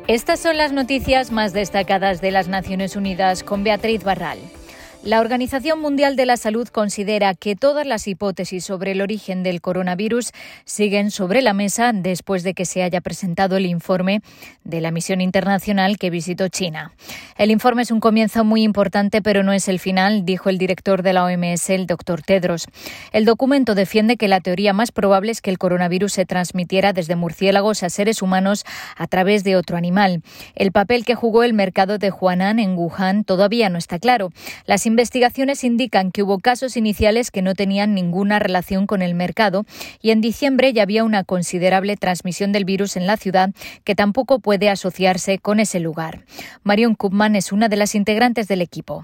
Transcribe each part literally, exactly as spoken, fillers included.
Estas son las noticias más destacadas de las Naciones Unidas con Beatriz Barral. La Organización Mundial de la Salud considera que todas las hipótesis sobre el origen del coronavirus siguen sobre la mesa después de que se haya presentado el informe de la misión internacional que visitó China. El informe es un comienzo muy importante, pero no es el final, dijo el director de la O M S, el doctor Tedros. El documento defiende que la teoría más probable es que el coronavirus se transmitiera desde murciélagos a seres humanos a través de otro animal. El papel que jugó el mercado de Huanan en Wuhan todavía no está claro. Las investigaciones indican que hubo casos iniciales que no tenían ninguna relación con el mercado y en diciembre ya había una considerable transmisión del virus en la ciudad que tampoco puede asociarse con ese lugar. Marion Koopman es una de las integrantes del equipo.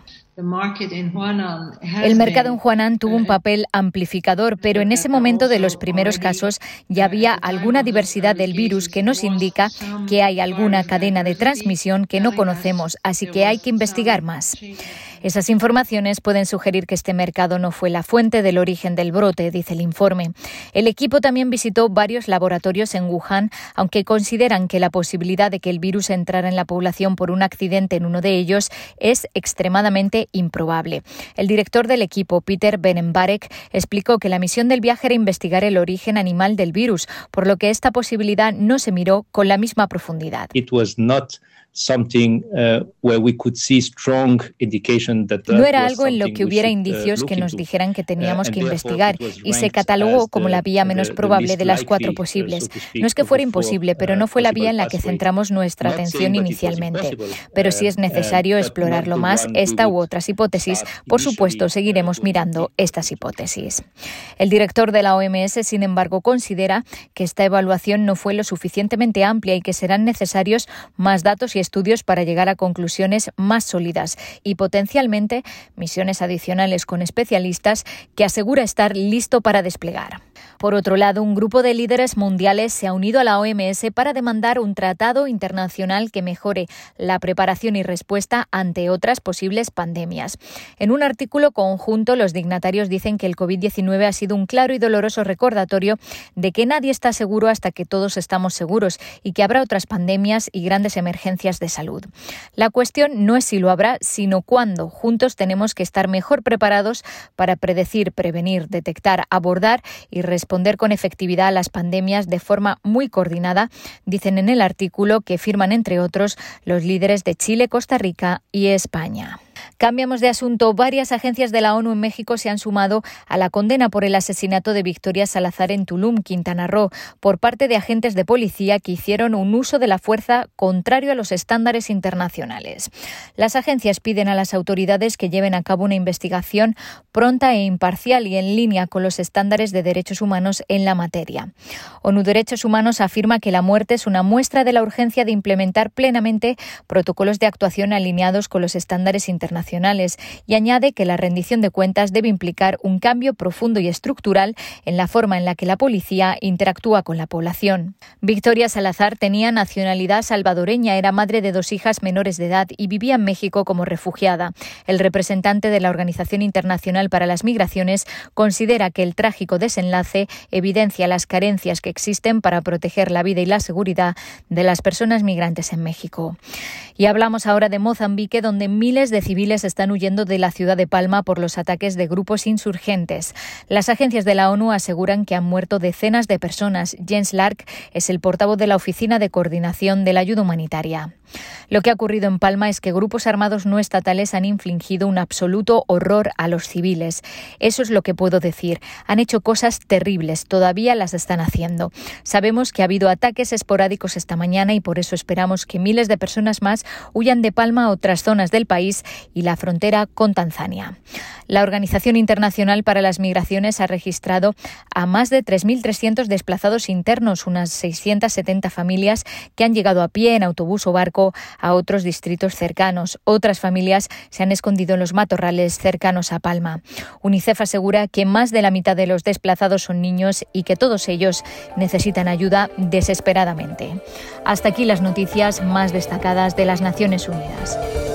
El mercado en Huanan tuvo un papel amplificador, pero en ese momento de los primeros casos ya había alguna diversidad del virus que nos indica que hay alguna cadena de transmisión que no conocemos, así que hay que investigar más. Esas informaciones pueden sugerir que este mercado no fue la fuente del origen del brote, dice el informe. El equipo también visitó varios laboratorios en Wuhan, aunque consideran que la posibilidad de que el virus entrara en la población por un accidente en uno de ellos es extremadamente improbable. El director del equipo, Peter Benenbarek, explicó que la misión del viaje era investigar el origen animal del virus, por lo que esta posibilidad no se miró con la misma profundidad. It was not something uh, where we could see strong indication that No era algo en lo que hubiera indicios que nos dijeran que teníamos que investigar y se catalogó como la vía menos probable de las cuatro posibles. No es que fuera imposible, pero no fue la vía en la que centramos nuestra atención inicialmente. Pero si es necesario explorarlo más, esta u otras hipótesis, por supuesto, seguiremos mirando estas hipótesis. El director de la O M S, sin embargo, considera que esta evaluación no fue lo suficientemente amplia y que serán necesarios más datos y estudios para llegar a conclusiones más sólidas y potencialmente misiones adicionales con especialistas que asegura estar listo para desplegar. Por otro lado, un grupo de líderes mundiales se ha unido a la O M S para demandar un tratado internacional que mejore la preparación y respuesta ante otras posibles pandemias. En un artículo conjunto, los dignatarios dicen que el covid diecinueve ha sido un claro y doloroso recordatorio de que nadie está seguro hasta que todos estamos seguros y que habrá otras pandemias y grandes emergencias de salud. La cuestión no es si lo habrá, sino cuándo. Juntos tenemos que estar mejor preparados para predecir, prevenir, detectar, abordar y responder con efectividad a las pandemias de forma muy coordinada, dicen en el artículo que firman, entre otros, los líderes de Chile, Costa Rica y España. Cambiamos de asunto. Varias agencias de la ONU en México se han sumado a la condena por el asesinato de Victoria Salazar en Tulum, Quintana Roo, por parte de agentes de policía que hicieron un uso de la fuerza contrario a los estándares internacionales. Las agencias piden a las autoridades que lleven a cabo una investigación pronta e imparcial y en línea con los estándares de derechos humanos en la materia. ONU Derechos Humanos afirma que la muerte es una muestra de la urgencia de implementar plenamente protocolos de actuación alineados con los estándares internacionales. internacionales y añade que la rendición de cuentas debe implicar un cambio profundo y estructural en la forma en la que la policía interactúa con la población. Victoria Salazar tenía nacionalidad salvadoreña, era madre de dos hijas menores de edad y vivía en México como refugiada. El representante de la Organización Internacional para las Migraciones considera que el trágico desenlace evidencia las carencias que existen para proteger la vida y la seguridad de las personas migrantes en México. Y hablamos ahora de Mozambique, donde miles de civiles están huyendo de la ciudad de Palma por los ataques de grupos insurgentes. Las agencias de la ONU aseguran que han muerto decenas de personas. Jens Lark es el portavoz de la Oficina de Coordinación de la Ayuda Humanitaria. Lo que ha ocurrido en Palma es que grupos armados no estatales han infligido un absoluto horror a los civiles. Eso es lo que puedo decir. Han hecho cosas terribles, todavía las están haciendo. Sabemos que ha habido ataques esporádicos esta mañana y por eso esperamos que miles de personas más huyan de Palma a otras zonas del país y la frontera con Tanzania. La Organización Internacional para las Migraciones ha registrado a más de tres mil trescientos desplazados internos, unas seiscientas setenta familias que han llegado a pie, en autobús o barco, a otros distritos cercanos. Otras familias se han escondido en los matorrales cercanos a Palma. UNICEF asegura que más de la mitad de los desplazados son niños y que todos ellos necesitan ayuda desesperadamente. Hasta aquí las noticias más destacadas de las Naciones Unidas.